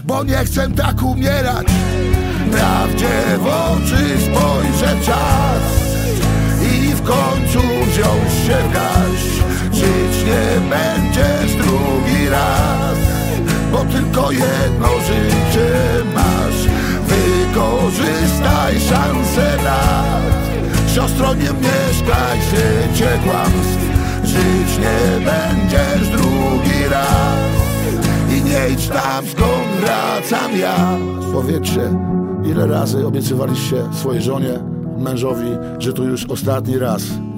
bo nie chcę tak umierać. Prawdzie w oczy spojrzę czas i w końcu wziąć się w garść. Żyć nie będziesz drugi raz, bo tylko jedno życie masz. Wykorzystaj szansę lat. Siostro, nie mieszkaj w świecie kłamstw. Żyć nie będziesz drugi raz i nie idź tam, skąd wracam ja. Powiedzcie, ile razy obiecywaliście swojej żonie, mężowi, że to już ostatni raz.